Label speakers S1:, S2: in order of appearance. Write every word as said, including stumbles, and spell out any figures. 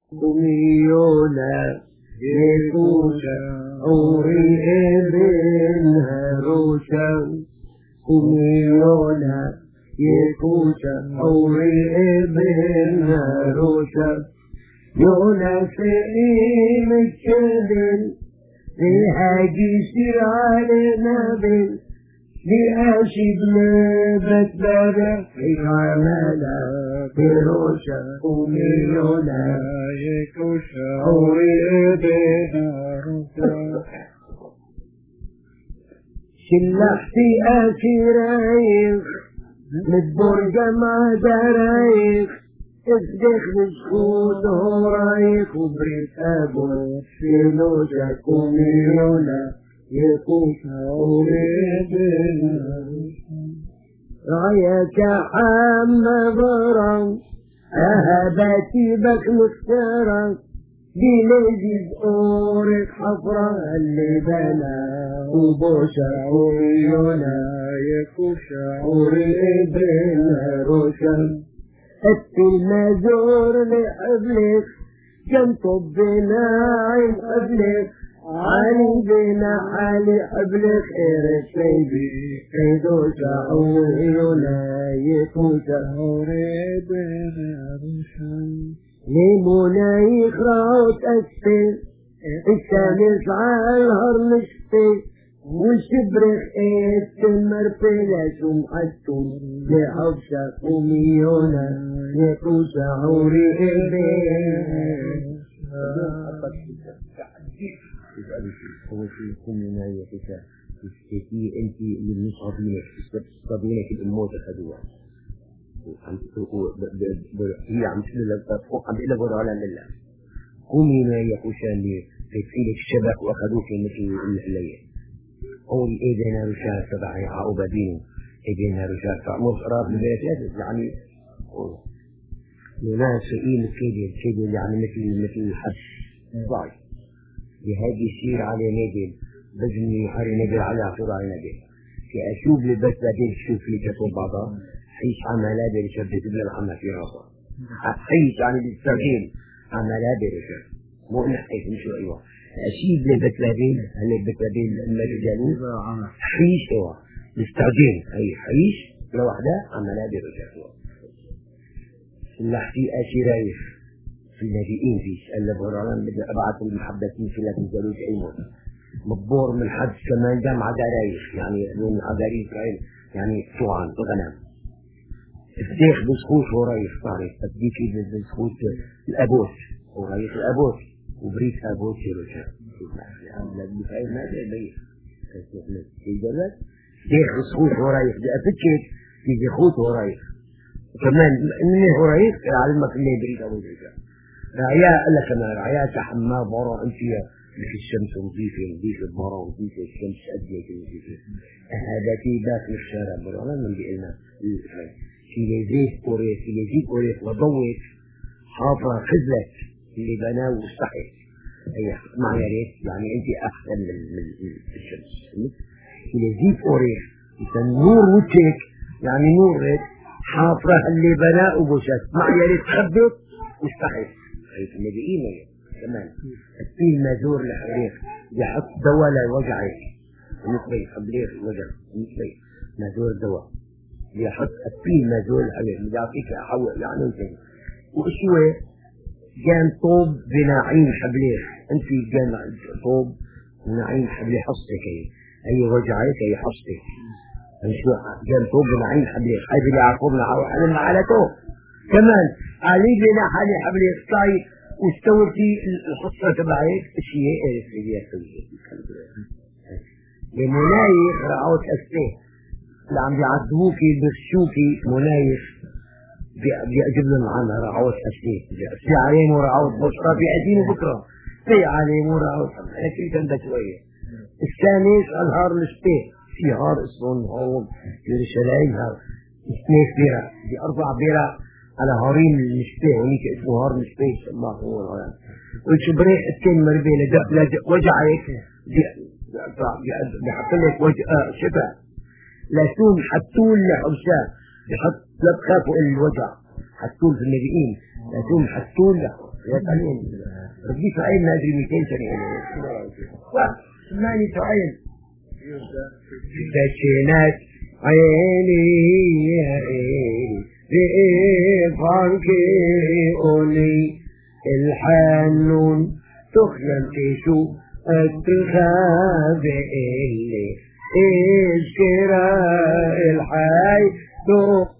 S1: وميولا يكوشا أوري ابن هروشا وميولا يكوشا أوري ابن هروشا يولا سئيم الشبل لهاجي سير علينا بل لأشد نبت بابا في عمالا بروشا وميولا
S2: يكوشا
S1: أوري ابن
S2: هروشا
S1: شلحتي أسيرايخ متبرج مع درايخ اصدخ بسخوت هرايخ وبريت أبو شلوشك وميولا يكوشا وريبنا رأيك حمى برم أهبتي بك مختارا بلجز أورك حفرة اللي بنا وبوشا وميولا
S2: يكوشا
S1: وريبنا روشا أتي المزور لحبلك جنطب بنا عين حبلك علي بنا حالي حبلك خير الشيبي خيدوشا وميولا يكوشا
S2: وريبنا روشا
S1: ليمونا يخرعوا تأسفل الشمس على الهر نشفل والشبرخ اتمر بلاش ومحتم لحبشا وميونا يكوشا وريبنا
S3: هو في كمنا يكوشا تشتكي انت من مصابينك تصابينك الاموت الخدوة هي عم تقول لك عم تقول لك ولا لا كمنا يكوشا اللي تفيلك الشبك واخذوك مثل الليل قول ايدينا رجال تبعي عقوبة دينه ايدينا رجال فعمر قرار بالبيت يعني لناس سئيل كده كده يعني مثل مثل الحبس ضعي بهذه يصير على نجل بجني حري نجل على عطور على نجل في اشوف لبس بعدين تشوف لي كتب بعضها حيش عملها برشد تبلى الحمى في راسها حيش يعني بالترجيل عملها برشد مو نحكي مش ايوه أشيد لبتلابين هل البتلابين المجانين حيش هو مستعجل أي حيش لوحدة عملها برجال سلحتي أشيرايف في النبيين فيش ألا برانان بدي أبعث المحبتين في لكن جلوج أيمون مبور من حد كمان جمع درايف يعني من عداري إسرائيل يعني طوعان غنم الديخ بسخوش ورايف طارق أديكي بسخوش الأبوت ورايف الأبوت وبريد أبوت يرجع لأن بفعل ما ده بيه في الجلد ديخ بسخوش ورايف دي أفتشك في ديخوت ورايف وكمان إنه ورايف علمك إنه بريد أبوت يرجع رعياء ألا كمان رعياء تحمى برا أنتيا لك الشمس نظيفة نظيفة برا نظيفة الشمس أدية نظيفة هذا في باك من الشارع برا لا من بيقلنا في لزيك أوريك في لزيك أوريك وضوك حافظ خزلك اللي بناه واستحيت هي مع يا ريت يعني أنت أحسن من من الشمس في لزيك أوريك النور وجهك يعني نورك حافظ اللي بناه وبوشك مع يا ريت خبت واستحيت هيك النبيين كمان التين مازور لحريق يحط دواء لوجعك مثلي حبليك الوجع مثلي مازور دواء يحط التين مازور لحريق يعطيك أحوال يعني انت وشوي كان طوب بناعين حبليك انت كان طوب بناعين حبليك حصتك اي وجعك اي حصتك شو كان طوب بناعين حبليك هاي اللي عقوبنا على على طوب كمان علي بنا حالي حبليك طيب واستوتي الحصة تبعيك الشيء ايه في ياسوي لمنايخ رعوت أسفه اللي عم بيعذبوكي بيغشوكي منايخ بيأجب لهم عنها رعوت أسفه في عليهم ورعوت بشرة في عدين بكرة في عليهم ورعوت أنا كنت عندها شوية الثاني الهار الشتيه في هار اسمه هون في رشلاين هار اثنين بيرة دي أربع بيرة على هارين المشبه هنيك اسمه هار مشبه الله هو الغيان والشبريح التين مربينة وجعك بيحط لك شبه لسون حتون لحبشاه بيحط لا تخافوا الوجع حتون في النبيين لسون حتون يا سعيد بدي سعيد نادري مئتين سنة ثمانية سعيد دشينات عيني رفانكي أولي الحنون تخلم تشو التخابئ اللي اشكرا الحي